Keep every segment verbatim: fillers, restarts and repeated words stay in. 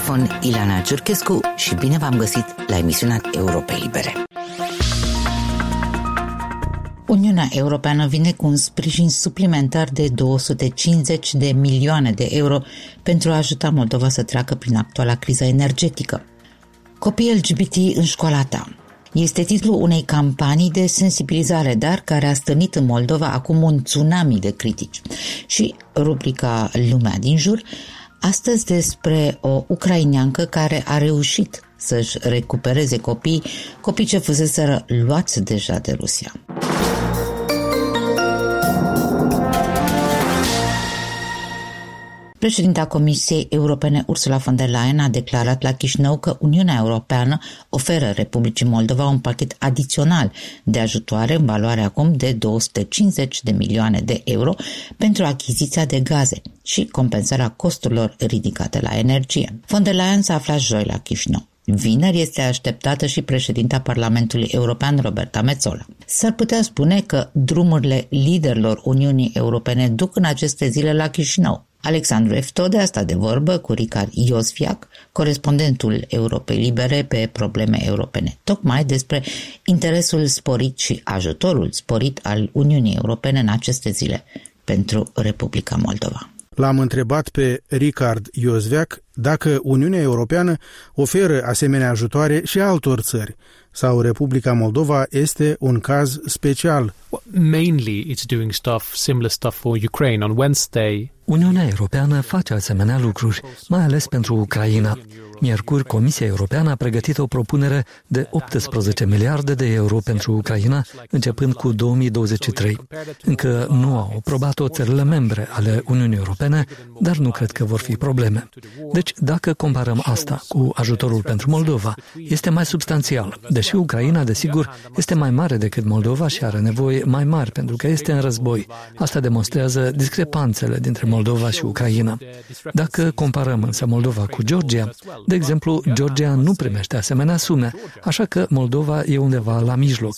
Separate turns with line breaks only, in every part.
microfon Ileana Ciurchescu și bine v-am găsit la emisiunea Europe Libere. Uniunea Europeană vine cu un sprijin suplimentar de două sute cincizeci de milioane de euro pentru a ajuta Moldova să treacă prin actuala criză energetică. Copii L G B T în școala ta este titlul unei campanii de sensibilizare, dar care a stârnit în Moldova acum un tsunami de critici. Și rubrica Lumea din jur, astăzi despre o ucraineancă care a reușit să-și recupereze copii, copii ce fuseseră luați deja de Rusia. Președinta Comisiei Europene Ursula von der Leyen a declarat la Chișinău că Uniunea Europeană oferă Republicii Moldova un pachet adițional de ajutoare în valoare acum de două sute cincizeci de milioane de euro pentru achiziția de gaze și compensarea costurilor ridicate la energie. Von der Leyen s-a aflat joi la Chișinău. Vineri este așteptată și președinta Parlamentului European, Roberta Metsola. S-ar putea spune că drumurile liderilor Uniunii Europene duc în aceste zile la Chișinău. Alexandru Eftode a stat de vorbă cu Ricard Iosfiac, corespondentul Europei Libere pe probleme europene, tocmai despre interesul sporit și ajutorul sporit al Uniunii Europene în aceste zile pentru Republica Moldova.
L-am întrebat pe Ricard Iosfiac dacă Uniunea Europeană oferă asemenea ajutoare și altor țări sau Republica Moldova este un caz special.
Mainly it's doing stuff, similar stuff for Ukraine. On Wednesday,
Uniunea Europeană face asemenea lucruri, mai ales pentru Ucraina. Miercuri, Comisia Europeană a pregătit o propunere de optsprezece miliarde de euro pentru Ucraina, începând cu două mii douăzeci și trei. Încă nu au aprobat-o țările membre ale Uniunii Europene, dar nu cred că vor fi probleme. Deci, dacă comparăm asta cu ajutorul pentru Moldova, este mai substanțial, deși Ucraina, desigur, este mai mare decât Moldova și are nevoie mai mari pentru că este în război. Asta demonstrează discrepanțele dintre Moldova și Ucraina. Dacă comparăm însă Moldova cu Georgia, de exemplu, Georgia nu primește asemenea sume, așa că Moldova e undeva la mijloc.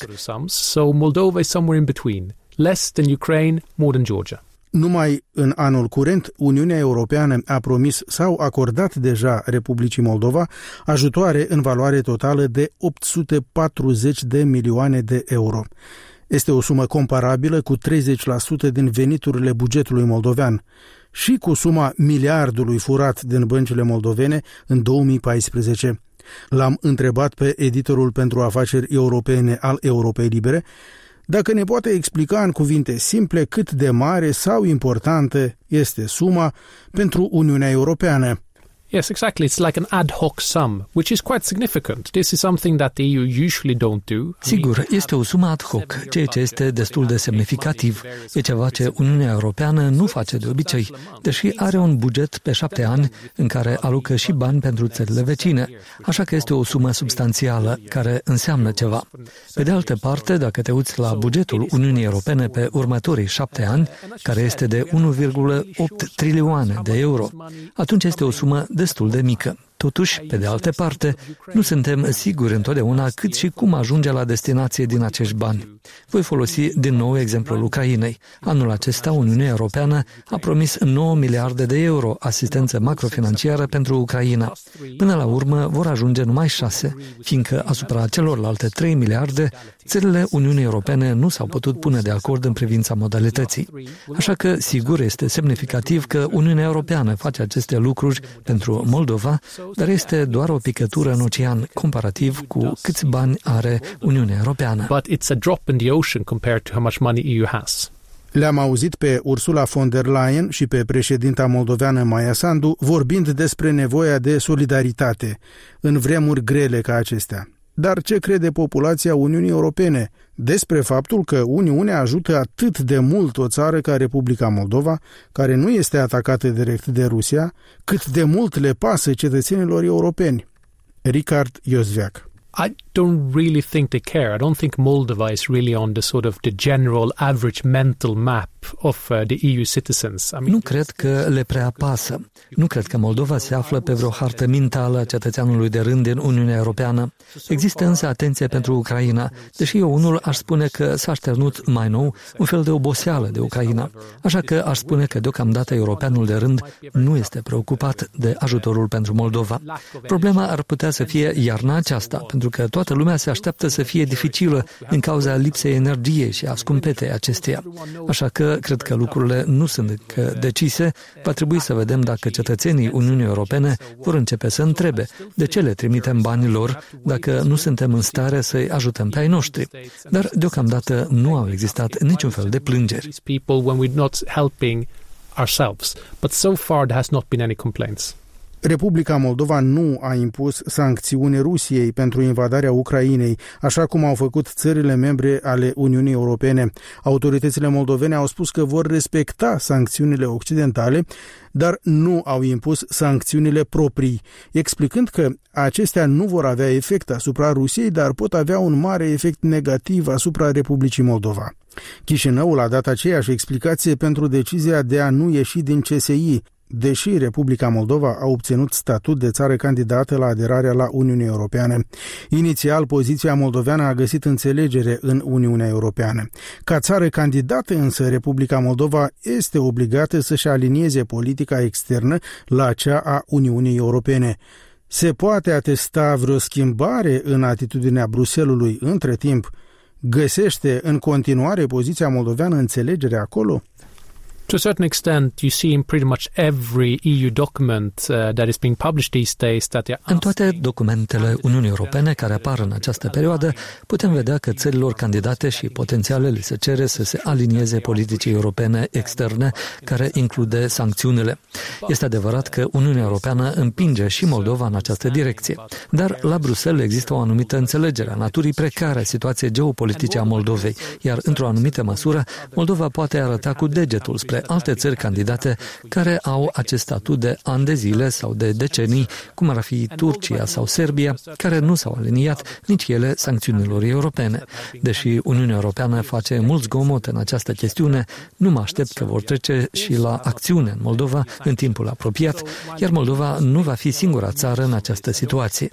So Moldova is somewhere in between, less than Ukraine, more than Georgia.
Numai în anul curent, Uniunea Europeană a promis sau acordat deja Republicii Moldova ajutoare în valoare totală de opt sute patruzeci de milioane de euro. Este o sumă comparabilă cu treizeci la sută din veniturile bugetului moldovean și cu suma miliardului furat din băncile moldovene în două mii paisprezece. L-am întrebat pe editorul pentru afaceri europene al Europei Libere dacă ne poate explica în cuvinte simple cât de mare sau importantă este suma pentru Uniunea Europeană.
Yes, exactly. It's like an ad hoc sum, which is quite significant. This is something that the E U usually don't do.
Sigur, este o sumă ad hoc, ceea ce este destul de semnificativ. E ceva ce Uniunea Europeană nu face de obicei, deși are un buget pe șapte ani în care alocă și bani pentru țările vecine, așa că este o sumă substanțială care înseamnă ceva. Pe de altă parte, dacă te uiți la bugetul Uniunii Europene pe următorii șapte ani, care este de unu virgulă opt trilioane de euro, atunci este o sumă destul de mică. Totuși, pe de altă parte, nu suntem siguri întotdeauna cât și cum ajunge la destinație din acești bani. Voi folosi din nou exemplul Ucrainei. Anul acesta, Uniunea Europeană a promis nouă miliarde de euro asistență macrofinanciară pentru Ucraina. Până la urmă vor ajunge numai șase, fiindcă asupra celorlalte trei miliarde, țările Uniunii Europene nu s-au putut pune de acord în privința modalității. Așa că, sigur, este semnificativ că Uniunea Europeană face aceste lucruri pentru Moldova, dar este doar o picătură în ocean comparativ cu câți bani are Uniunea Europeană.
But it's a drop in the ocean compared to how much money E U has.
Le-am auzit pe Ursula von der Leyen și pe președinta moldoveană Maia Sandu vorbind despre nevoia de solidaritate în vremuri grele ca acestea. Dar ce crede populația Uniunii Europene despre faptul că Uniunea ajută atât de mult o țară ca Republica Moldova, care nu este atacată direct de Rusia, cât de mult le pasă cetățenilor europeni? Ricard Iosfiac.
I don't really think they care. I don't think Moldova is really on the sort of the general average mental map of uh, the E U citizens. I mean,
nu cred că le prea pasă. Nu cred că Moldova se află pe vreo hartă mentală a cetățeanului de rând din Uniunea Europeană. Există însă atenție pentru Ucraina, deși eu unul aș spune că s-a șternut mai nou un fel de oboseală de Ucraina. Așa că aș spune că deocamdată europeanul de rând nu este preocupat de ajutorul pentru Moldova. Problema ar putea să fie iarna aceasta, pentru că toată lumea se așteaptă să fie dificilă din cauza lipsei energiei și a scumpetei acesteia. Așa că cred că lucrurile nu sunt încă decise. Va trebui să vedem dacă cetățenii Uniunii Europene vor începe să întrebe de ce le trimitem banii lor dacă nu suntem în stare să-i ajutăm pe ai noștri. Dar deocamdată nu au existat niciun fel de plângeri.
Republica Moldova nu a impus sancțiuni Rusiei pentru invadarea Ucrainei, așa cum au făcut țările membre ale Uniunii Europene. Autoritățile moldovene au spus că vor respecta sancțiunile occidentale, dar nu au impus sancțiunile proprii, explicând că acestea nu vor avea efect asupra Rusiei, dar pot avea un mare efect negativ asupra Republicii Moldova. Chișinăul a dat aceeași explicație pentru decizia de a nu ieși din C S I, deși Republica Moldova a obținut statut de țară candidată la aderarea la Uniunea Europeană. Inițial, poziția moldoveană a găsit înțelegere în Uniunea Europeană. Ca țară candidată însă, Republica Moldova este obligată să-și alinieze politica externă la cea a Uniunii Europene. Se poate atesta vreo schimbare în atitudinea Bruxellesului între timp? Găsește în continuare poziția moldoveană înțelegere acolo?
To a certain extent, you see in pretty much every E U document uh, that is being published these days that they are
În toate documentele Uniunii Europene care apar în această perioadă, putem vedea că țărilor candidate și potențiale li se cere să se alinieze politicii europene externe, care include sancțiunile. Este adevărat că Uniunea Europeană împinge și Moldova în această direcție, dar la Bruxelles există o anumită înțelegere a naturii precare a situației geopolitice a Moldovei, iar într-o anumită măsură, Moldova poate arăta cu degetul spre alte țări candidate care au acest statut de ani de zile sau de decenii, cum ar fi Turcia sau Serbia, care nu s-au aliniat nici ele sancțiunilor europene. Deși Uniunea Europeană face mult zgomot în această chestiune, nu mă aștept că vor trece și la acțiune în Moldova în timpul apropiat, iar Moldova nu va fi singura țară în această situație.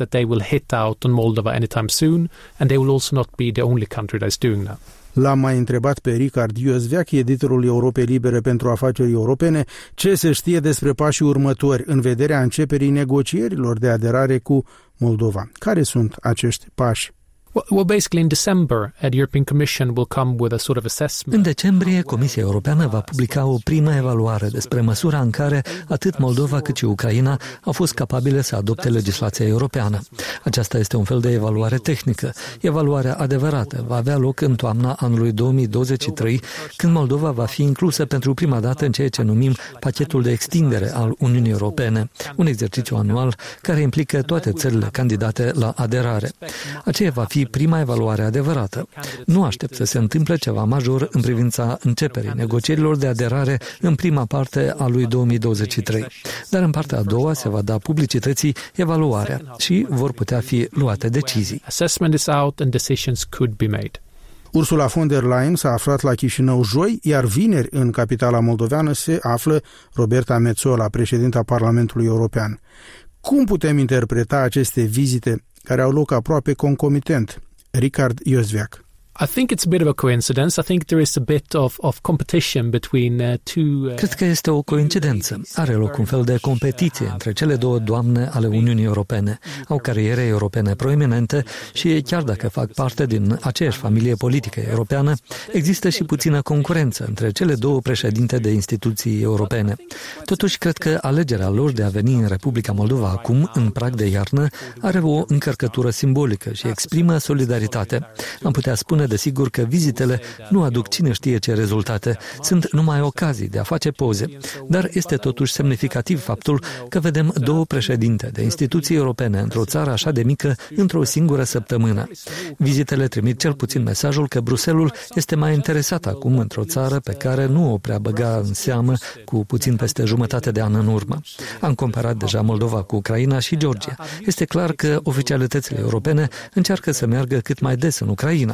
L-am mai întrebat pe Richard Iosveac, editorul Europei Libere pentru Afaceri Europene, ce se știe despre pașii următori în vederea începerii negocierilor de aderare cu Moldova. Care sunt acești pași?
Well, basically in December, the European Commission will come with a sort of assessment.
În decembrie, Comisia Europeană va publica o primă evaluare despre măsura în care atât Moldova cât și Ucraina au fost capabile să adopte legislația europeană. Aceasta este un fel de evaluare tehnică. Evaluarea adevărată va avea loc în toamna anului două mii douăzeci și trei, când Moldova va fi inclusă pentru prima dată în ceea ce numim pachetul de extindere al Uniunii Europene, un exercițiu anual care implică toate țările candidate la aderare. Aceea va fi prima evaluare adevărată. Nu aștept să se întâmple ceva major în privința începerii negocierilor de aderare în prima parte a lui două mii douăzeci și trei. Dar în partea a doua se va da publicității evaluarea și vor putea fi luate decizii.
Assessment is out and decisions could be made.
Ursula von der Leyen s-a aflat la Chișinău joi, iar vineri în capitala moldoveană se află Roberta Metsola, președinta Parlamentului European. Cum putem interpreta aceste vizite care au loc aproape concomitent? Richard Iosveac.
I think it's a bit of a coincidence. I think there is a bit of, of competition between uh, two... Uh,
Cred că este o coincidență. Are loc un fel de competiție între cele două doamne ale Uniunii Europene. Au cariere europene proeminente și chiar dacă fac parte din aceeași familie politică europeană, există și puțină concurență între cele două președinte de instituții europene. Totuși, cred că alegerea lor de a veni în Republica Moldova acum, în prag de iarnă, are o încărcătură simbolică și exprimă solidaritate. Am putea spune desigur că vizitele nu aduc cine știe ce rezultate, sunt numai ocazii de a face poze, dar este totuși semnificativ faptul că vedem două președinte de instituții europene într-o țară așa de mică într-o singură săptămână. Vizitele trimit cel puțin mesajul că Bruxelles este mai interesat acum într-o țară pe care nu o prea băga în seamă cu puțin peste jumătate de an în urmă. Am comparat deja Moldova cu Ucraina și Georgia. Este clar că oficialitățile europene încearcă să meargă cât mai des în Ucraina.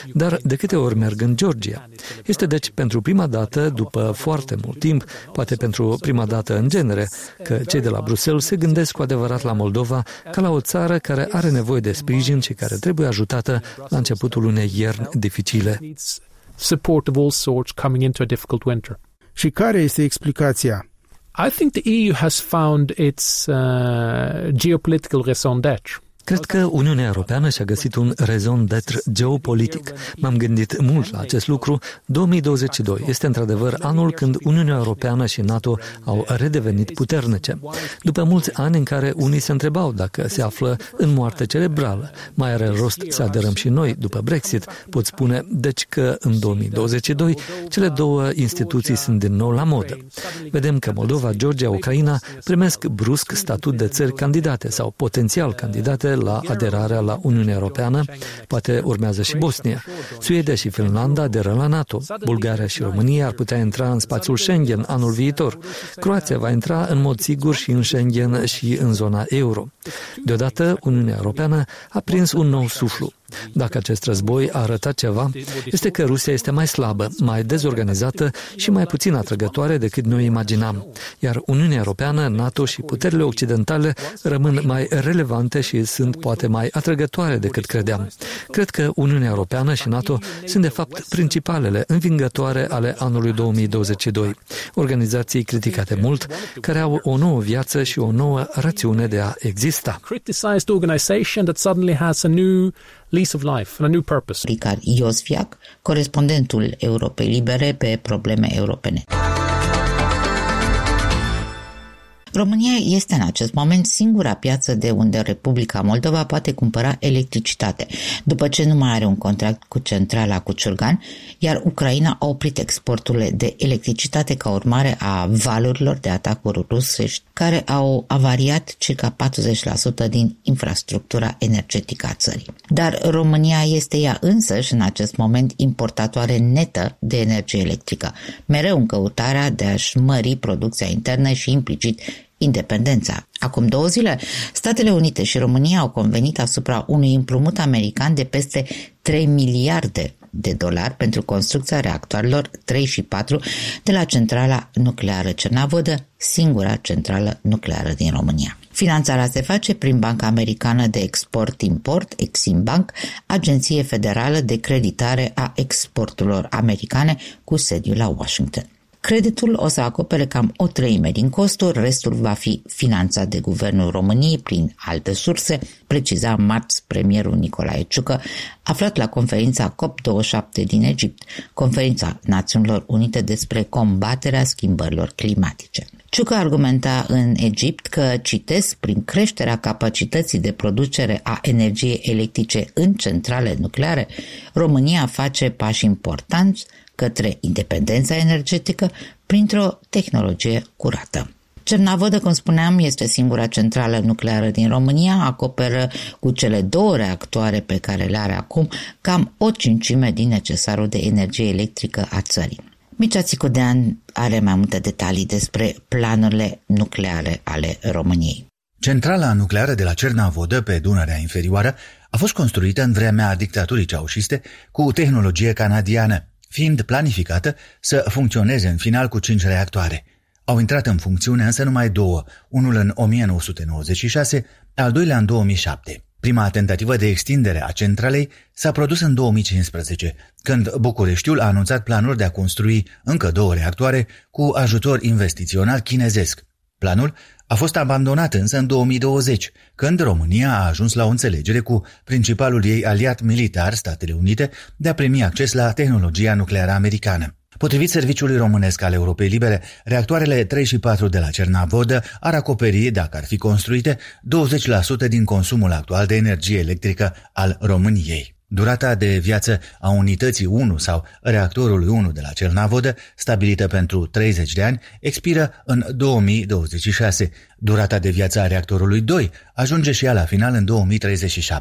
dar de câte ori merg în Georgia. Este deci pentru prima dată, după foarte mult timp, poate pentru prima dată în genere, că cei de la Bruxelles se gândesc cu adevărat la Moldova ca la o țară care are nevoie de sprijin și care trebuie ajutată la începutul unei ierni dificile.
Support of all sorts coming into a difficult winter.
Și care este explicația?
I think the E U has found its uh, geopolitical raison d'être.
Cred că Uniunea Europeană și-a găsit un raison d'être geopolitic. M-am gândit mult la acest lucru. două mii douăzeci și doi este într-adevăr anul când Uniunea Europeană și NATO au redevenit puternice. După mulți ani în care unii se întrebau dacă se află în moarte cerebrală, mai are rost să aderăm și noi după Brexit, pot spune deci că în două mii douăzeci și doi cele două instituții sunt din nou la modă. Vedem că Moldova, Georgia, Ucraina primesc brusc statut de țări candidate sau potențial candidate la aderarea la Uniunea Europeană, poate urmează și Bosnia. Suedia și Finlanda aderă la NATO. Bulgaria și România ar putea intra în spațiul Schengen anul viitor. Croația va intra în mod sigur și în Schengen și în zona euro. Deodată, Uniunea Europeană a prins un nou suflu. Dacă acest război a arătat ceva, este că Rusia este mai slabă, mai dezorganizată și mai puțin atrăgătoare decât noi imaginam. Iar Uniunea Europeană, NATO și puterile occidentale rămân mai relevante și sunt poate mai atrăgătoare decât credeam. Cred că Uniunea Europeană și NATO sunt de fapt principalele învingătoare ale anului două mii douăzeci și doi. Organizații criticate mult, care au o nouă viață și o nouă rațiune de a exista.
Lease of life and a new purpose.
Ricard Iosfiac, corespondentul Europei Libere pe probleme europene. România este în acest moment singura piață de unde Republica Moldova poate cumpăra electricitate, după ce nu mai are un contract cu centrala Cuciurgan, iar Ucraina a oprit exporturile de electricitate ca urmare a valurilor de atacuri rusești care au avariat circa patruzeci la sută din infrastructura energetică a țării. Dar România este ea însăși în acest moment importatoare netă de energie electrică, mereu în căutarea de a-și mări producția internă și implicit independența. Acum două zile, Statele Unite și România au convenit asupra unui împrumut american de peste trei miliarde de dolari pentru construcția reactoarelor trei și patru de la centrala nucleară Cernavodă, singura centrală nucleară din România. Finanțarea se face prin Banca Americană de Export-Import, Exim Bank, agenție federală de creditare a exporturilor americane cu sediul la Washington. Creditul o să acopere cam o treime din costuri, restul va fi finanțat de Guvernul României prin alte surse, preciza marți premierul Nicolae Ciucă, aflat la conferința C O P douăzeci și șapte din Egipt, conferința Națiunilor Unite despre combaterea schimbărilor climatice. Ciucă argumenta în Egipt că, citesc, prin creșterea capacității de producere a energiei electrice în centrale nucleare, România face pași importanți către independența energetică printr-o tehnologie curată. Cernavodă, cum spuneam, este singura centrală nucleară din România, acoperă cu cele două reactoare pe care le are acum cam o cincime din necesarul de energie electrică a țării. Mircea Țicudean are mai multe detalii despre planurile nucleare ale României.
Centrala nucleară de la Cernavodă, pe Dunărea Inferioară, a fost construită în vremea dictaturii ceaușiste cu tehnologie canadiană, fiind planificată să funcționeze în final cu cinci reactoare. Au intrat în funcțiune însă numai două, unul în o mie nouă sute nouăzeci și șase, al doilea în două mii șapte. Prima tentativă de extindere a centralei s-a produs în două mii cincisprezece, când Bucureștiul a anunțat planuri de a construi încă două reactoare cu ajutor investițional chinezesc. Planul a fost abandonat însă în două mii douăzeci, când România a ajuns la o înțelegere cu principalul ei aliat militar, Statele Unite, de a primi acces la tehnologia nucleară americană. Potrivit Serviciului Românesc al Europei Libere, reactoarele trei și patru de la Cernavodă ar acoperi, dacă ar fi construite, douăzeci la sută din consumul actual de energie electrică al României. Durata de viață a unității unu sau reactorului unu de la Cernavodă, stabilită pentru treizeci de ani, expiră în două mii douăzeci și șase. Durata de viață a reactorului doi ajunge și ea la final în două mii treizeci și șapte.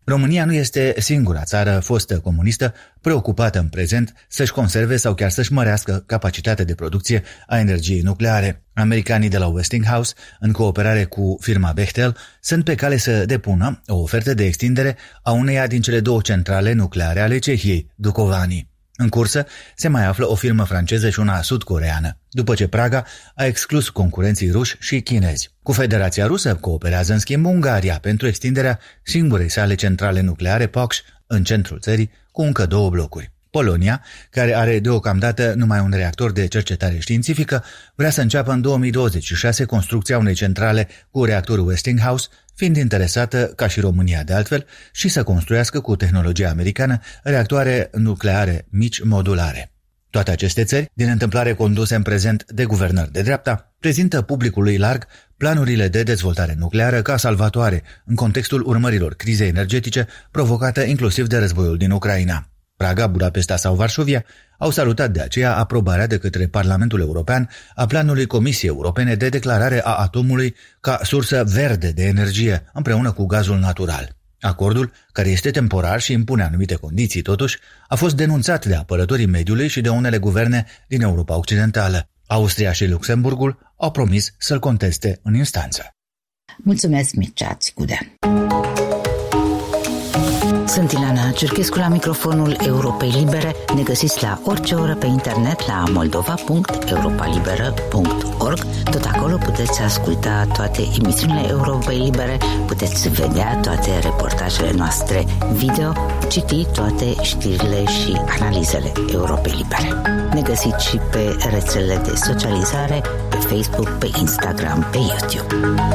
România nu este singura țară fostă comunistă preocupată în prezent să-și conserve sau chiar să-și mărească capacitatea de producție a energiei nucleare. Americanii de la Westinghouse, în cooperare cu firma Bechtel, sunt pe cale să depună o ofertă de extindere a uneia din cele două centrale nucleare ale Cehiei, Dukovany. În cursă se mai află o firmă franceză și una sud-coreeană, după ce Praga a exclus concurenții ruși și chinezi. Cu Federația Rusă cooperează în schimb Ungaria pentru extinderea singurei sale centrale nucleare Paks în centrul țării cu încă două blocuri. Polonia, care are deocamdată numai un reactor de cercetare științifică, vrea să înceapă în două mii douăzeci și șase construcția unei centrale cu reactor Westinghouse, fiind interesată, ca și România de altfel, și să construiască cu tehnologia americană reactoare nucleare mici modulare. Toate aceste țări, din întâmplare conduse în prezent de guvernări de dreapta, prezintă publicului larg planurile de dezvoltare nucleară ca salvatoare în contextul urmărilor crizei energetice provocată inclusiv de războiul din Ucraina. Praga, Budapesta sau Varșovia au salutat de aceea aprobarea de către Parlamentul European a planului Comisiei Europene de declarare a atomului ca sursă verde de energie, împreună cu gazul natural. Acordul, care este temporar și impune anumite condiții totuși, a fost denunțat de apărătorii mediului și de unele guverne din Europa Occidentală. Austria și Luxemburgul au promis să-l conteste în instanță.
Mulțumesc, Mircea Țicudea. Sunt Ileana Cerchescu la microfonul Europei Libere. Ne găsiți la orice oră pe internet la moldova punct europa liberă punct org. Tot acolo puteți asculta toate emisiunile Europei Libere, puteți vedea toate reportajele noastre video, citi toate știrile și analizele Europei Libere. Ne găsiți și pe rețelele de socializare, pe Facebook, pe Instagram, pe YouTube.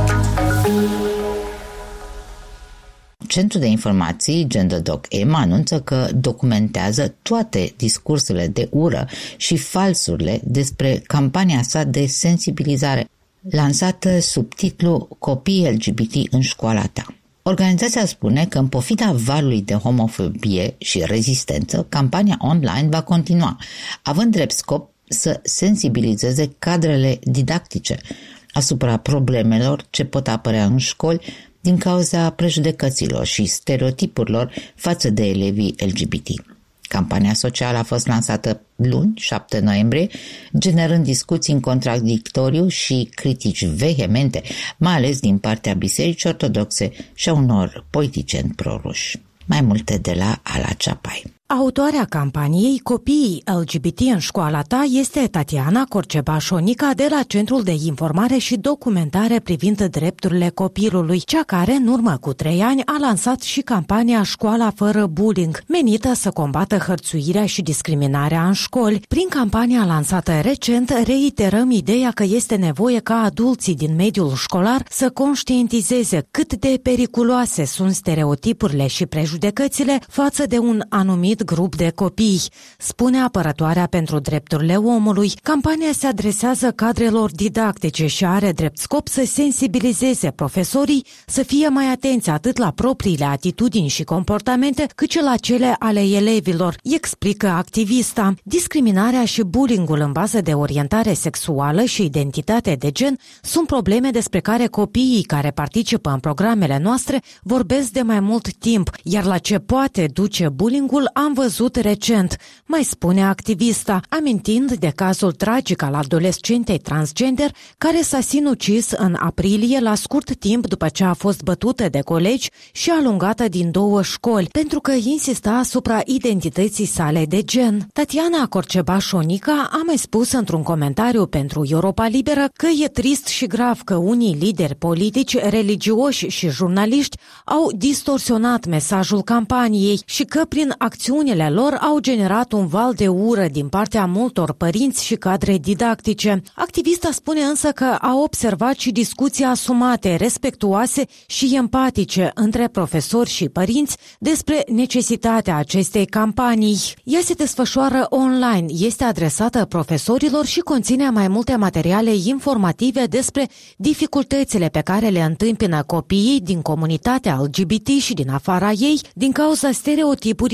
Centrul de informații GenderDoc-M anunță că documentează toate discursurile de ură și falsurile despre campania sa de sensibilizare, lansată sub titlul Copii L G B T în școala ta. Organizația spune că în pofida valului de homofobie și rezistență, campania online va continua, având drept scop să sensibilizeze cadrele didactice asupra problemelor ce pot apărea în școli din cauza prejudecăților și stereotipurilor față de elevii L G B T. Campania socială a fost lansată luni, șapte noiembrie, generând discuții în contradictoriu și critici vehemente, mai ales din partea Bisericii Ortodoxe și a unor politicieni proruși. Mai multe de la Ala Ceapai.
Autoarea campaniei Copiii L G B T în școala ta este Tatiana Corcebașonica de la Centrul de Informare și Documentare privind drepturile copilului, cea care, în urmă cu trei ani, a lansat și campania Școala fără bullying, menită să combată hărțuirea și discriminarea în școli. Prin campania lansată recent, reiterăm ideea că este nevoie ca adulții din mediul școlar să conștientizeze cât de periculoase sunt stereotipurile și prejudecățile față de un anumit grup de copii, spune apărătoarea pentru drepturile omului. Campania se adresează cadrelor didactice și are drept scop să sensibilizeze profesorii să fie mai atenți atât la propriile atitudini și comportamente, cât și la cele ale elevilor, explică activista. Discriminarea și bullyingul în bază de orientare sexuală și identitate de gen sunt probleme despre care copiii care participă în programele noastre vorbesc de mai mult timp, iar la ce poate duce bullyingul am văzut recent, mai spune activista, amintind de cazul tragic al adolescentei transgender care s-a sinucis în aprilie la scurt timp după ce a fost bătută de colegi și alungată din două școli, pentru că insista asupra identității sale de gen. Tatiana Corcebașonica a mai spus într-un comentariu pentru Europa Liberă că e trist și grav că unii lideri politici, religioși și jurnaliști au distorsionat mesajul campaniei și că prin acțiunile lor au generat un val de ură din partea multor părinți și cadre didactice. Activista spune însă că a observat și discuții asumate, respectuoase și empatice între profesori și părinți despre necesitatea acestei campanii. Ea se desfășoară online, este adresată profesorilor și conține mai multe materiale informative despre dificultățile pe care le întâmpină copiii din comunitatea L G B T și din afara ei din cauza stereotipurilor și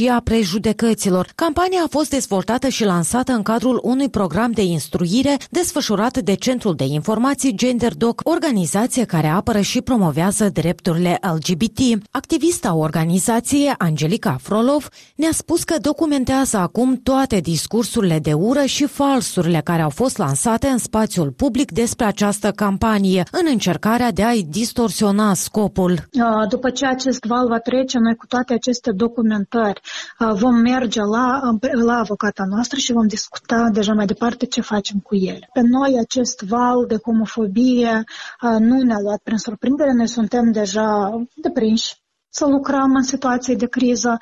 a prejudecăților. Campania a fost dezvoltată și lansată în cadrul unui program de instruire desfășurat de Centrul de Informații GenderDoc, organizație care apără și promovează drepturile L G B T. Activista organizației, Angelica Frolov, ne-a spus că documentează acum toate discursurile de ură și falsurile care au fost lansate în spațiul public despre această campanie, în încercarea de a-i distorsiona scopul.
După ce acest val va trece, noi cu toate aceste documentări vom merge la, la avocata noastră și vom discuta deja mai departe ce facem cu ele. Pe noi acest val de homofobie nu ne-a luat prin surprindere, noi suntem deja deprinși să lucrăm în situații de criză.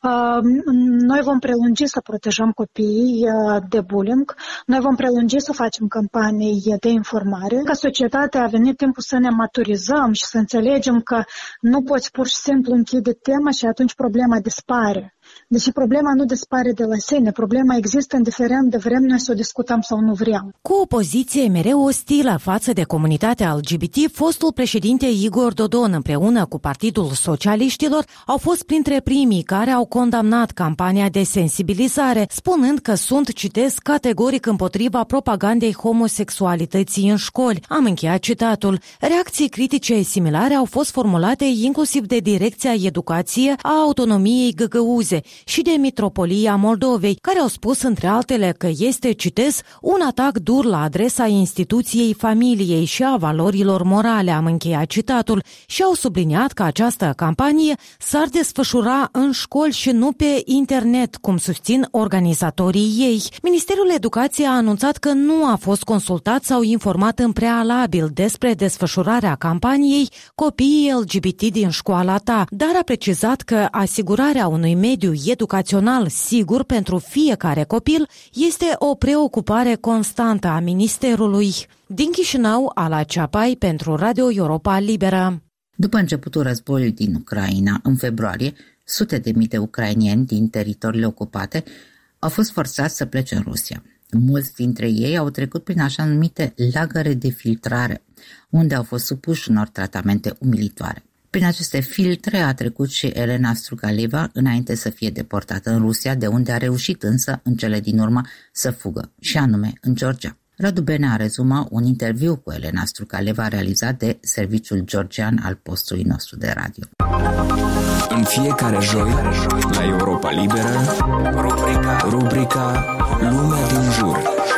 Noi vom prelungi să protejăm copiii de bullying, noi vom prelungi să facem campanii de informare. Ca societate a venit timpul să ne maturizăm și să înțelegem că nu poți pur și simplu închide tema și atunci problema dispare. Deci problema nu dispare de la sine, problema există indiferent de vrem noi să o discutăm sau nu vrem.
Cu o poziție mereu ostilă față de comunitatea L G B T, fostul președinte Igor Dodon împreună cu Partidul Socialiștilor au fost printre primii care au condamnat campania de sensibilizare, spunând că sunt, citesc, categoric împotriva propagandei homosexualității în școli. Am încheiat citatul. Reacții critice similare au fost formulate inclusiv de Direcția Educație a Autonomiei Găgăuze și de Mitropolia Moldovei, care au spus între altele că este, citez, un atac dur la adresa instituției familiei și a valorilor morale, am încheiat citatul, și au subliniat că această campanie s-ar desfășura în școli și nu pe internet, cum susțin organizatorii ei. Ministerul Educației a anunțat că nu a fost consultat sau informat în prealabil despre desfășurarea campaniei Copiii L G B T din școala ta, dar a precizat că asigurarea unui mediu educațional sigur pentru fiecare copil este o preocupare constantă a Ministerului. Din Chișinău, Ala Ceapai pentru Radio Europa Liberă.
După începutul războiului din Ucraina, în februarie, sute de mii de ucrainieni din teritoriile ocupate au fost forțați să plece în Rusia. Mulți dintre ei au trecut prin așa numite lagăre de filtrare, unde au fost supuși unor tratamente umilitoare. Prin aceste filtre a trecut și Elena Strugaleva înainte să fie deportată în Rusia, de unde a reușit însă în cele din urmă să fugă, și anume în Georgia. Radu Benea rezumă un interviu cu Elena Strugaleva realizat de serviciul georgian al postului nostru de radio.
În fiecare joi, la Europa Liberă, rubrica, rubrica Lumea din jur.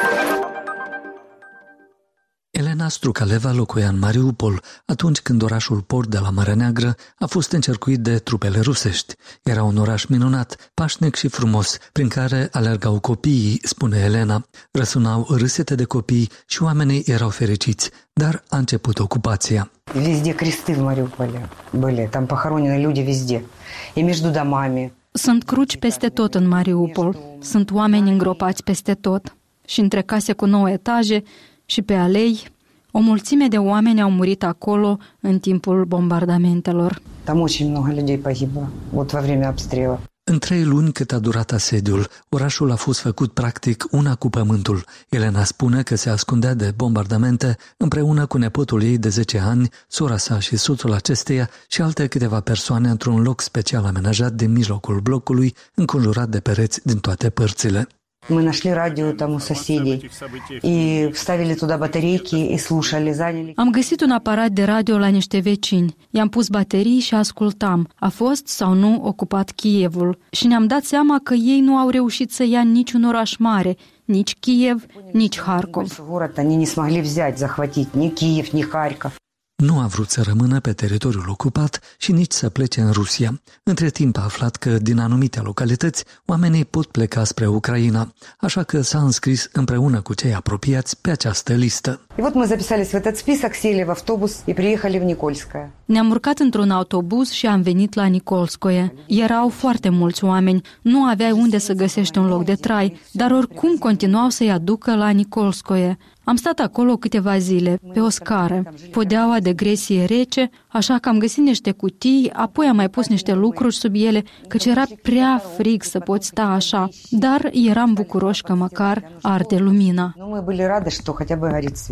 Elena Strugaleva locuia în Mariupol atunci când orașul port de la Marea Neagră a fost încercuit de trupele rusești. Era un oraș minunat, pașnic și frumos, prin care alergau copiii, spune Elena. Răsunau râsete de copii și oamenii erau fericiți, dar a început ocupația.
Везде кресты в Мариуполе были, там похоронены люди везде. И между домами.
Sunt cruci peste tot în Mariupol. Sunt oameni îngropați peste tot. Și între case cu nouă etaje și pe alei, o mulțime de oameni au murit acolo în timpul bombardamentelor.
Там очень много людей погибло, вот во время обстрела.
În trei luni cât a durat asediul, orașul a fost făcut practic una cu pământul. Elena spune că se ascundea de bombardamente împreună cu nepotul ei de zece ani, sora sa și soțul acesteia și alte câteva persoane într-un loc special amenajat din mijlocul blocului, înconjurat de pereți din toate părțile.
Мы нашли радио там у соседей и вставили туда батарейки и слушали, заняли.
Am găsit un aparat de radio la niște vecini. I-am pus baterii și ascultam. A fost sau nu ocupat Kievul. Și ne-am dat seama că ei nu au reușit să ia niciun oraș mare, nici Kiev, nici Harkov.
Они не смогли взять, захватить ни Киев, ни Харьков.
Nu a vrut să rămână pe teritoriul ocupat și nici să plece în Rusia. Între timp a aflat că din anumite localități oamenii pot pleca spre Ucraina, așa că s-a înscris împreună cu cei apropiați pe această listă.
И вот мы записались в этот список, сели в автобус и приехали в Никольское.
Ne-am urcat într-un autobuz și am venit la Nicolskoye. Erau foarte mulți oameni, nu aveai unde să găsești un loc de trai, dar oricum continuau să-i aducă la Nicolskoye. Am stat acolo câteva zile, pe o scară. Podeaua de gresie rece, așa că am găsit niște cutii, apoi am mai pus niște lucruri sub ele, căci era prea frig să poți sta așa, dar eram bucuroși că măcar arde lumina.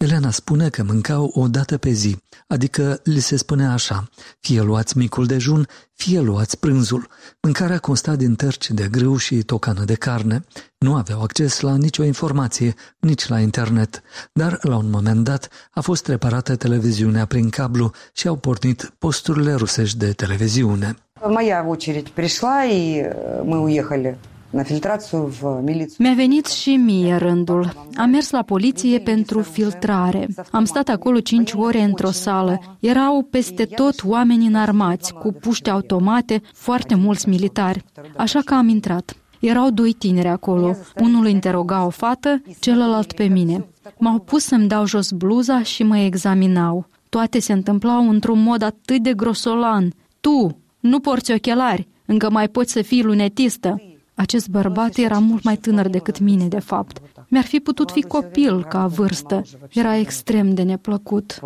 Elena spune că mâncau o dată pe zi, adică li se spune așa, fie luați micul dejun, fie luați prânzul. Mâncarea consta din tărci de grâu și tocană de carne. Nu aveau acces la nicio informație, nici la internet, dar la un moment dat a fost reparată televiziunea prin cablu și au pornit posturile rusești de televiziune.
Моя очередь пришла, и мы уехали.
Mi-a venit și mie rândul. Am mers la poliție pentru filtrare. Am stat acolo cinci ore într-o sală. Erau peste tot oameni înarmați, cu puști automate, foarte mulți militari. Așa că am intrat. Erau doi tineri acolo. Unul interoga o fată, celălalt pe mine. M-au pus să-mi dau jos bluza și mă examinau. Toate se întâmplau într-un mod atât de grosolan. Tu, nu porți ochelari, încă mai poți să fii lunetistă. Acest bărbat era mult mai tânăr decât mine, de fapt. Mi-ar fi putut fi copil ca vârstă. Era extrem de neplăcut.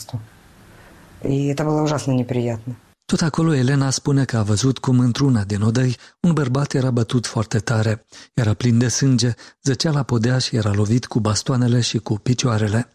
Tot acolo Elena spune că a văzut cum într-una din odăi un bărbat era bătut foarte tare. Era plin de sânge, zăcea la podea și era lovit cu bastoanele și cu picioarele.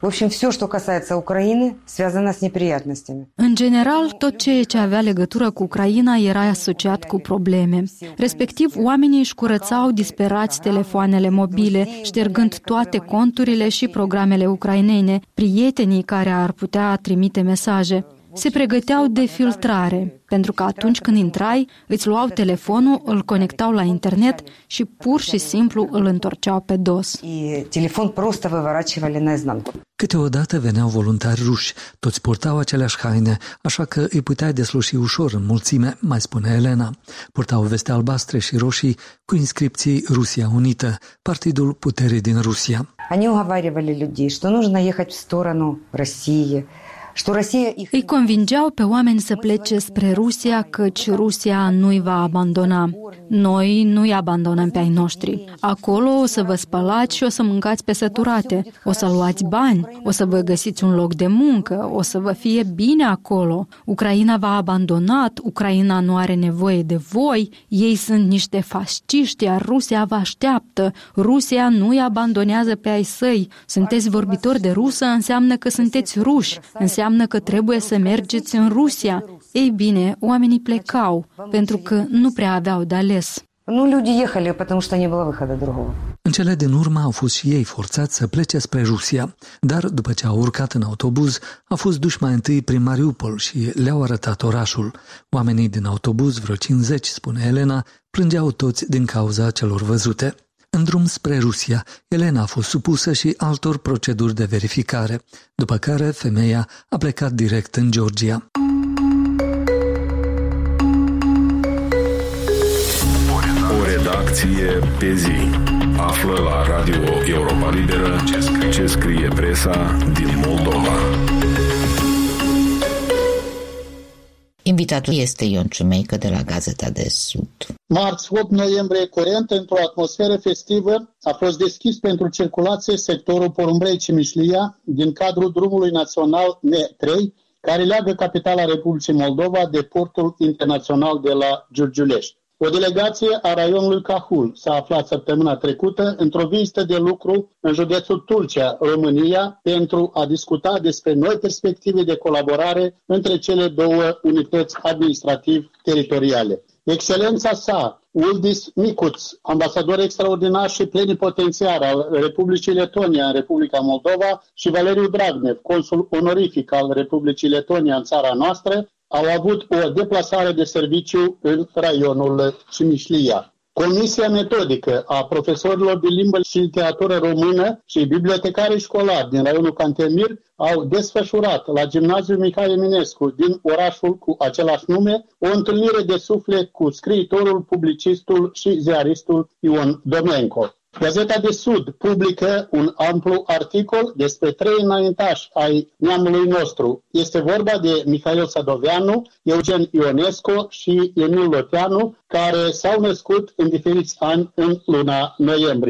În general, tot ceea ce avea legătură cu Ucraina era asociat cu probleme. Respectiv, oamenii își curățau disperați telefoanele mobile, ștergând toate conturile și programele ucrainene, prietenii care ar putea trimite mesaje. Se pregăteau de filtrare, pentru că atunci când intrai, îți luau telefonul, îl conectau la internet și pur și simplu îl întorceau pe dos.
Câteodată veneau voluntari ruși, toți purtau aceleași haine, așa că îi puteai desluși ușor în mulțime, mai spune Elena. Purtau veste albastre și roșii cu inscripții Rusia Unită, partidul puterii din Rusia.
Они уговаривали людей, что нужно ехать в сторону России.
Îi convingeau pe oameni să plece spre Rusia, căci Rusia nu-i va abandona. Noi nu-i abandonăm pe ai noștri. Acolo o să vă spălați și o să mâncați pe săturate, o să luați bani, o să vă găsiți un loc de muncă, o să vă fie bine acolo. Ucraina v-a abandonat, Ucraina nu are nevoie de voi, ei sunt niște fasciști, iar Rusia vă așteaptă. Rusia nu-i abandonează pe ai săi. Sunteți vorbitori de rusă, înseamnă că sunteți ruși, înseamnă că trebuie să mergeți în Rusia. Ei bine, oamenii plecau, pentru că nu prea aveau de ales.
În cele din urmă au fost și ei forțați să plece spre Rusia, dar după ce au urcat în autobuz, au fost duși mai întâi prin Mariupol și le-au arătat orașul. Oamenii din autobuz, vreo cincizeci, spune Elena, plângeau toți din cauza celor văzute. În drum spre Rusia, Elena a fost supusă și altor proceduri de verificare, după care femeia a plecat direct în Georgia.
O redacție pe zi. Află la Radio Europa Liberă ce scrie presa din Moldova.
Invitatul este Ion Ciumeică de la Gazeta de Sud.
Marți opt noiembrie curent, într-o atmosferă festivă, a fost deschis pentru circulație sectorul Porumbrei-Cimișlia din cadrul drumului național N trei, care leagă capitala Republicii Moldova de portul internațional de la Giurgiulești. O delegație a raionului Cahul s-a aflat săptămâna trecută într-o vizită de lucru în județul Tulcea, România, pentru a discuta despre noi perspective de colaborare între cele două unități administrativ-teritoriale. Excelența sa, Uldis Micuț, ambasador extraordinar și plenipotențiar al Republicii Letonia în Republica Moldova, și Valeriu Dragnev, consul onorific al Republicii Letonia în țara noastră, au avut o deplasare de serviciu în raionul Cimișlia. Comisia metodică a profesorilor de limbă și literatură română și bibliotecarii școlari din raionul Cantemir au desfășurat la Gimnaziul Mihai Eminescu din orașul cu același nume o întâlnire de suflet cu scriitorul, publicistul și ziaristul Ion Domenco. Gazeta de Sud publică un amplu articol despre trei înaintași ai neamului nostru. Este vorba de Mihail Sadoveanu, Eugen Ionescu și Emil Loteanu, care s-au născut în diferiți ani în luna noiembrie.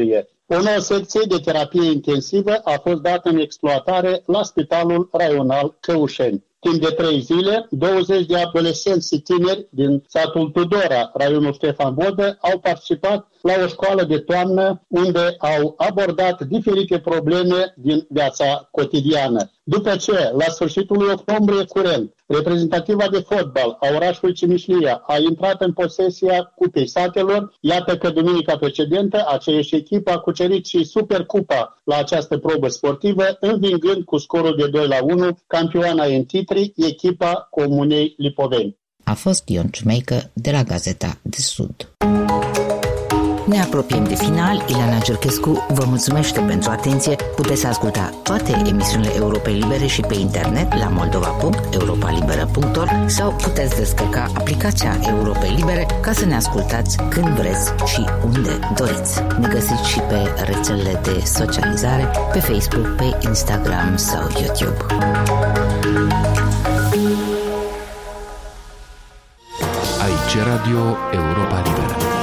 O nouă secție de terapie intensivă a fost dată în exploatare la Spitalul Raional Căușeni. Timp de trei zile, douăzeci de adolescenți și tineri din satul Tudora, raionul Ștefan Vodă, au participat la o școală de toamnă unde au abordat diferite probleme din viața cotidiană. După ce, la sfârșitul lui octombrie curent, reprezentativa de fotbal a orașului Cimișlia a intrat în posesia Cupei Satelor, iată că duminica precedentă aceeași echipă a cucerit și Supercupa la această probă sportivă, învingând cu scorul de doi la unu campioana în titri, echipa Comunei Lipoveni.
A fost Ion Ciumeică de la Gazeta de Sud. Ne apropiem de final. Ileana Gerchescu vă mulțumește pentru atenție. Puteți asculta toate emisiunile Europei Libere și pe internet la moldova punct europa liberă punct org sau puteți descărca aplicația Europei Libere ca să ne ascultați când vreți și unde doriți. Ne găsiți și pe rețelele de socializare, pe Facebook, pe Instagram sau YouTube.
Aici Radio Europa Liberă.